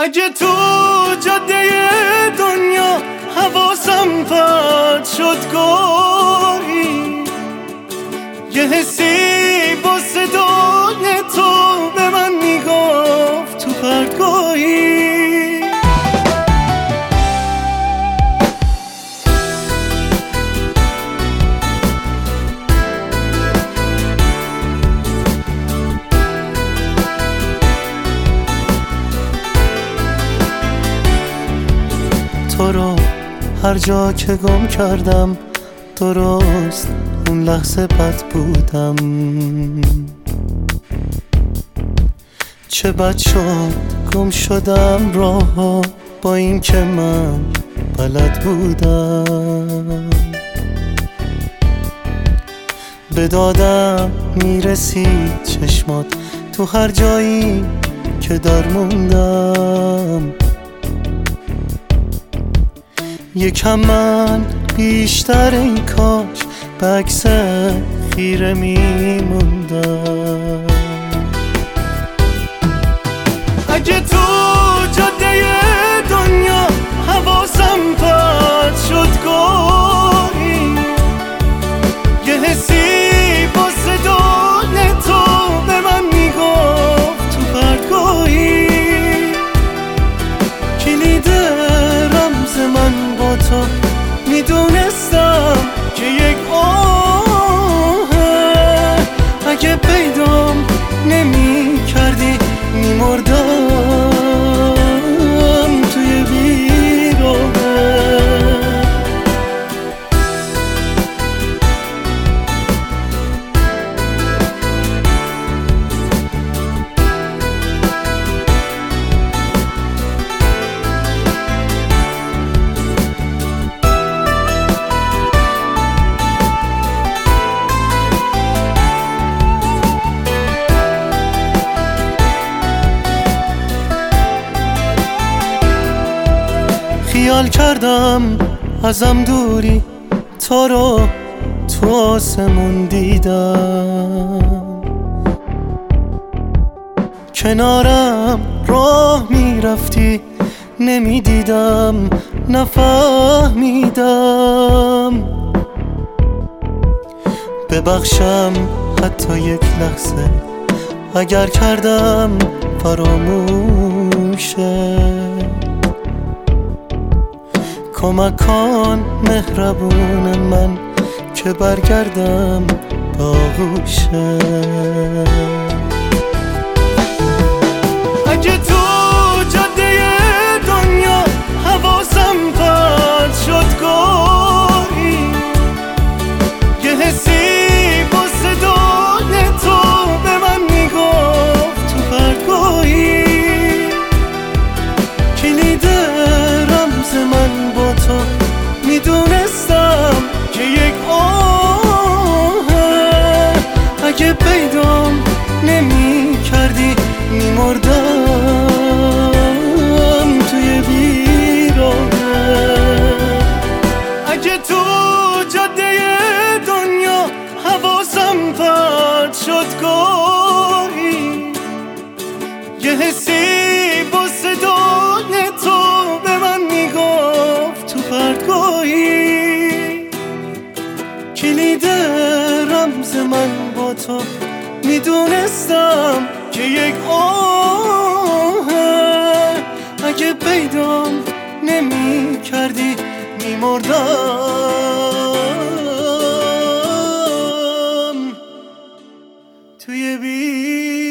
اگه تو جاده دنیا حواسم پرت شد گاهی، یه حسی با صدای تو به من میگفت تو پرتگاهی. تو رو هر جا که گم کردم درست اون لحظه بد بودم. چه بد شد گم شدم راه با این که من بلد بودم. به دادم میرسید چشمات تو هر جایی که در موندم. یکم من بیشتر این کاش به عکس خیره میموندم. اگه تو جاده دنیا حواسم پرت شد گاهی، یه حسی با صدای تو به من میگفت تو پرتگاهی. کلید رمز من با تو میدونستم که یک آهه، اگه پیدام نمی کردی میمردم توی بیراهه. خیال کردم ازم دوری، تو رو تو آسمون دیدم. کنارم راه میرفتی نمیدیدم نفهمیدم. ببخشم حتی یک لحظه اگر کردم فراموشه. کمک کن مهربون من که برگردم به آغوشه. اگه تو جاده دنیا حواسم پرت شد گاهی، یه حسی با صدای تو به من میگفت تو پرتگاهی. کلید رمز من با تو میدونستم که یک آهه، اگه پیدام نمی کردی میمردم توی بیراهه. اگه تو جاده دنیا حواسم پرت شد گاهی، یه حسی با صدای تو به من میگفت تو پرتگاهی. کلید رمز من با تو میدونستم که یک آهه، اگه پیدام نمی کردی میمردم توی